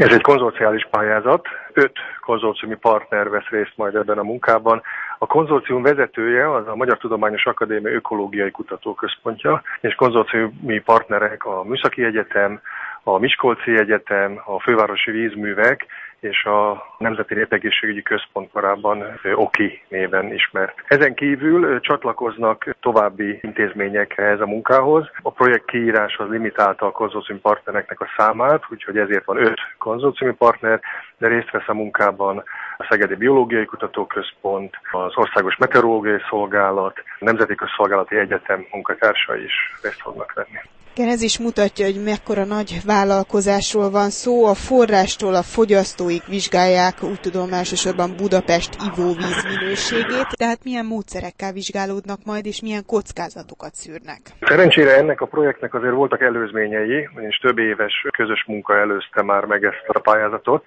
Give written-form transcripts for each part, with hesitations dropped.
Ez egy konzorciális pályázat, 5 konzorciumi partner vesz részt majd ebben a munkában. A konzorcium vezetője az a Magyar Tudományos Akadémia Ökológiai Kutatóközpontja, és konzorciumi partnerek a Műszaki Egyetem, a Miskolci Egyetem, a Fővárosi Vízművek és a Nemzeti Népegészségügyi Központ, korábban OKI néven ismert. Ezen kívül csatlakoznak további intézmények ehhez a munkához. A projekt kiírás az limitálta a konzorciumi partnereknek a számát, úgyhogy ezért van 5 konzorciumi partner, de részt vesz a munkában a Szegedi Biológiai Kutatóközpont, az Országos Meteorológiai Szolgálat, a Nemzeti Közszolgálati Egyetem munkatársai is részt fognak venni. Igen, ez is mutatja, hogy mekkora nagy vállalkozásról van szó. A forrástól a fogyasztóig vizsgálják, úgy tudom, elsősorban Budapest ivóvíz minőségét. Tehát milyen módszerekkel vizsgálódnak majd, és milyen kockázatokat szűrnek? Szerencsére ennek a projektnek azért voltak előzményei, és több éves közös munka előzte már meg ezt a pályázatot.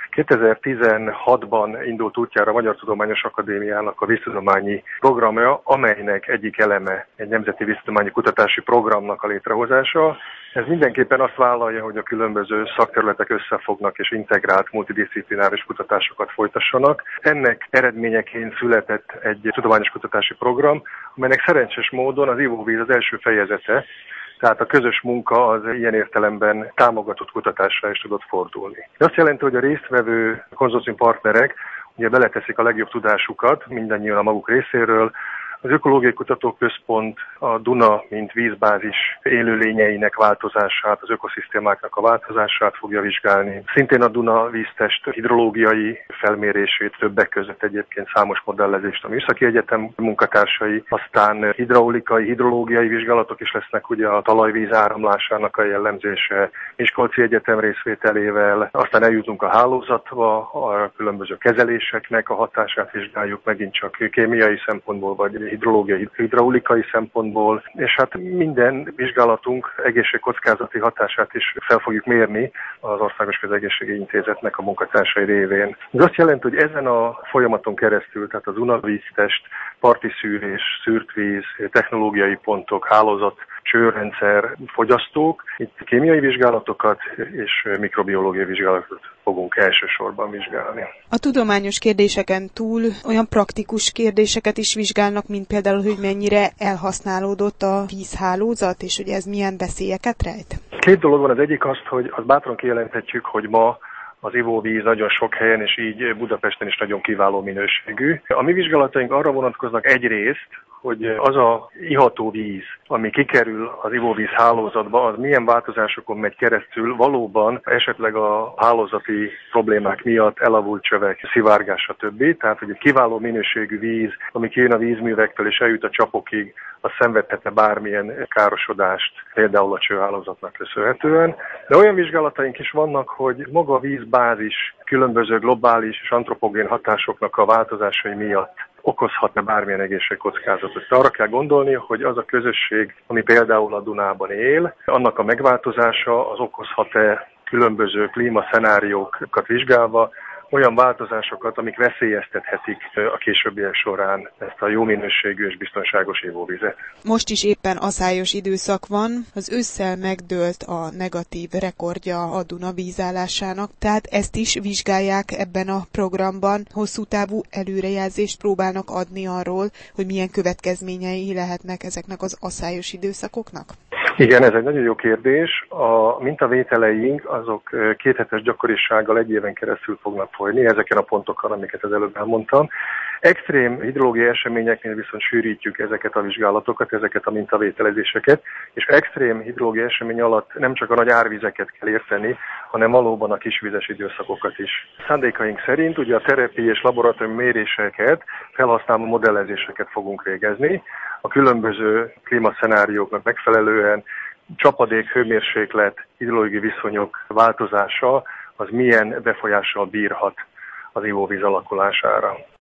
2016-ban indult útjára a Magyar Tudományos Akadémiának a víztudományi programja, amelynek egyik eleme egy nemzeti víztudományi kutatási programnak a létrehozása. Ez mindenképpen azt vállalja, hogy a különböző szakterületek összefognak és integrált multidisziplináris kutatásokat folytassanak. Ennek eredményeként született egy tudományos kutatási program, amelynek szerencsés módon az ivóvíz az első fejezete, tehát a közös munka az ilyen értelemben támogatott kutatásra is tudott fordulni. Ez azt jelenti, hogy a résztvevő konzorcium partnerek ugye beleteszik a legjobb tudásukat, mindannyian a maguk részéről. Az Ökológiai Kutatóközpont a Duna, mint vízbázis élőlényeinek változását, az ökoszisztémáknak a változását fogja vizsgálni. Szintén a Duna víztest hidrológiai felmérését, többek között egyébként számos modellezést a Műszaki Egyetem munkatársai, aztán hidrológiai vizsgálatok is lesznek, ugye a talajvíz áramlásának a jellemzése, Miskolci Egyetem részvételével, aztán eljutunk a hálózatba, a különböző kezeléseknek a hatását vizsgáljuk, megint csak kémiai szempontból vagy hidraulikai szempontból, és hát minden vizsgálatunk egészségkockázati hatását is fel fogjuk mérni az Országos Közegészségügyi Intézetnek a munkatársai révén. Ez azt jelenti, hogy ezen a folyamaton keresztül, tehát az Duna víztest, parti szűrés, szűrt víz, technológiai pontok, hálózat, csőrendszer, fogyasztók, itt kémiai vizsgálatokat és mikrobiológiai vizsgálatot fogunk elsősorban vizsgálni. A tudományos kérdéseken túl olyan praktikus kérdéseket is vizsgálnak, mint például, hogy mennyire elhasználódott a vízhálózat, és hogy ez milyen veszélyeket rejt? 2 dolog van, az egyik hogy azt bátran kijelenthetjük, hogy ma az ivóvíz nagyon sok helyen, és így Budapesten is nagyon kiváló minőségű. A mi vizsgálataink arra vonatkoznak egyrészt, hogy az a iható víz, ami kikerül az ivóvíz hálózatba, az milyen változásokon megy keresztül, valóban esetleg a hálózati problémák miatt elavult csövek, szivárgás, stb. Tehát, hogy egy kiváló minőségű víz, ami kijön a vízművektől és eljut a csapokig, az szenvedhetne bármilyen károsodást, például a csőhálózatnak köszönhetően. De olyan vizsgálataink is vannak, hogy maga a vízbázis különböző globális és antropogén hatásoknak a változásai miatt okozhatna bármilyen egészségkockázatot. Arra kell gondolni, hogy az a közösség, ami például a Dunában él, annak a megváltozása az okozhat-e különböző klímaszenáriókat vizsgálva olyan változásokat, amik veszélyeztethetik a későbbiek során ezt a jó minőségű és biztonságos ivóvizet. Most is éppen aszályos időszak van, az ősszel megdőlt a negatív rekordja a Duna vízállásának, tehát ezt is vizsgálják ebben a programban. Hosszú távú előrejelzést próbálnak adni arról, hogy milyen következményei lehetnek ezeknek az aszályos időszakoknak? Igen, ez egy nagyon jó kérdés. A mintavételeink azok 2 hetes gyakorisággal 1 éven keresztül fognak folyni, ezeken a pontokon, amiket az előbb elmondtam. Extrém hidrológiai eseményeknél viszont sűrítjük ezeket a vizsgálatokat, ezeket a mintavételezéseket, és extrém hidrológiai esemény alatt nem csak a nagy árvizeket kell érteni, hanem valóban a kisvizes időszakokat is. Szándékaink szerint ugye a terepi és laboratóriumi méréseket, felhasználó modellezéseket fogunk végezni, a különböző klímaszenárióknak megfelelően csapadék, hőmérséklet, hidrológiai viszonyok változása az milyen befolyással bírhat az ivóvíz alakulására.